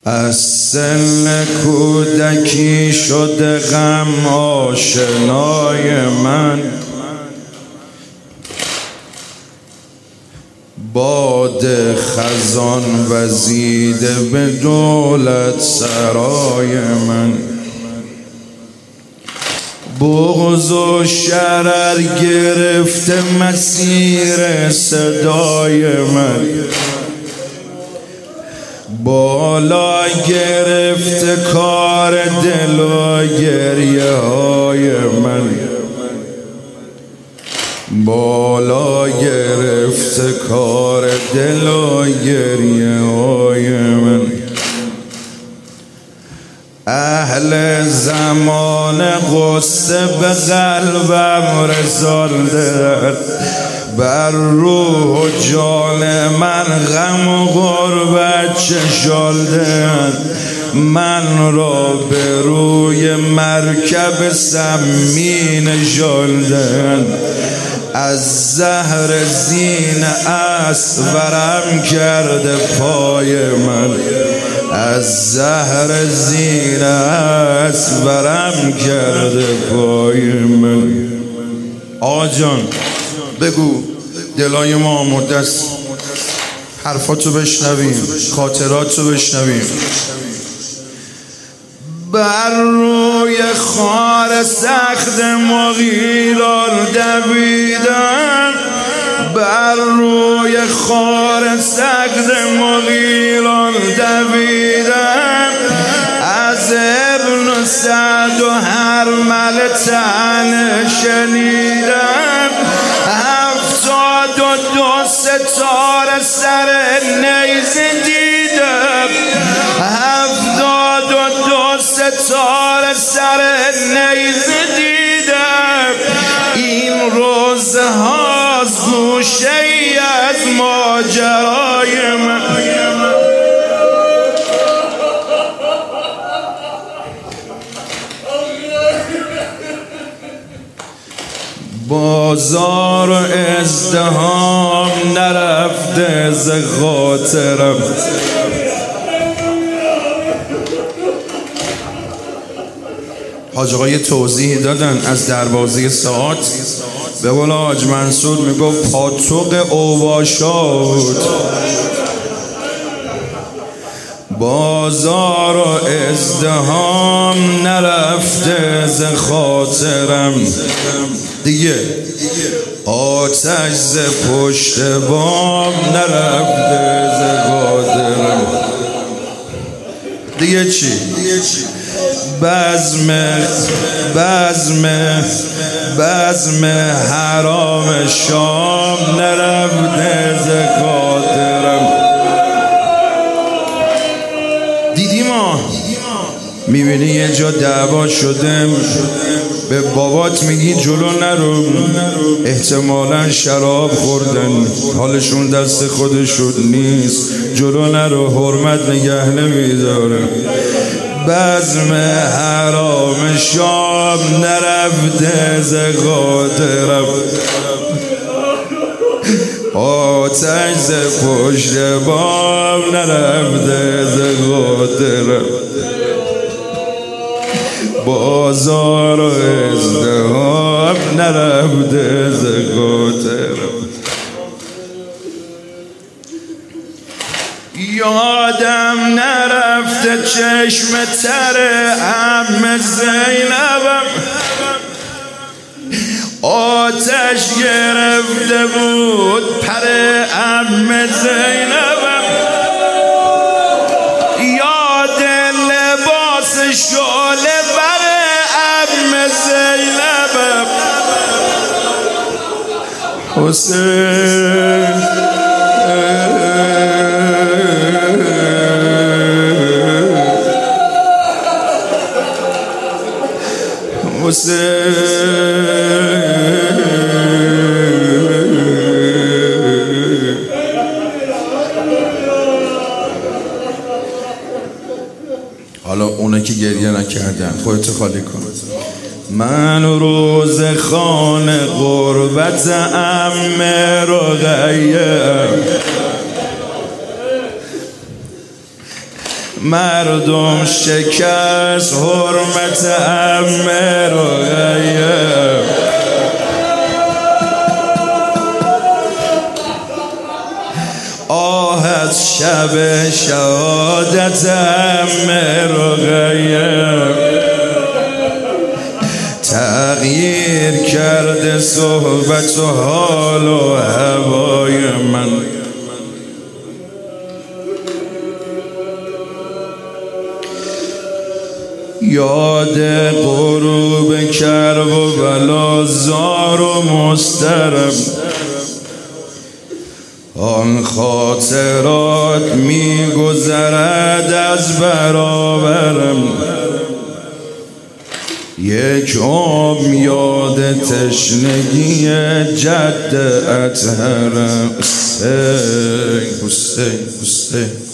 از سن کودکی شده غم آشنای من، باد خزان وزیده به دولت سرای من، بغض و شرر گرفته مسیر صدای من، بالا گرفته کار دل و گریه های من، بالا گرفته کار دل و گریه های من. اهل زمان قصه به قلبم رساندند، بر روح و جان من غم و غربت چشاندند، من را به روی مرکب سمی نشاندند، از زهر زین اسب ورم کرده پای من، از زهر زین اسب ورم کرده پای من. آقا جان بگو دلای ما مدست حرفاتو بشنویم، خاطراتو بشنویم. بر روی خار سخت مغیلان دویدن، بر روی خار سخت مغیلان دویدن، از ابن سعد و هرمل طعنه شنیدن، 72 ستاره سر نیزه دیدم، 72 ستاره سر نیزه دیدم، این روزها گوشه ای از ماجرای من. بازار و ازدهام نرفته ز خاطرم، حاج آقا یه توضیح دادن از دروازه ساعت. به قول حاج منصور میگفت پاتوق اوباشاد، بازار و ازدهام نرفته ز خاطرم، دیگه آتش ز پشت بام نرفته ز خاطرم، دیگه چی؟ بزم حرام شام نرفته ز خاطرم. دیدی ما میبینی یه جا دعوا شده، به بابات میگی جلو نرو، احتمالا شراب خوردن، حالشون دست خودشون نیست، جلو نرو، حرمت نگه نمیداره. بزم حرام شام نرفته ز خاطرم، آتش ز پشت بام نرفته ز خاطرم، بازار و ازدهام نرفته ز خاطرم. یادم نرفته چشم تر عم زینبم، آتش گرفته بود پر عم زینبم، یاد لباس شعله بر عم زینبم، حسین حالا اونا که گریه نکردن خودت خالی کن. من روز خانه غربت عم رقیه، مردم شکست حرمت عمه رو آه از شب شهادت عمه رو تغییر کرده صحبت و حال و هوای من. یاد غروب کرب و بلا زار و مسترب آن خاطرات می گذرد از برابرم. یک عمر یاد تشنگی جد اطهرم. حسین حسین حسین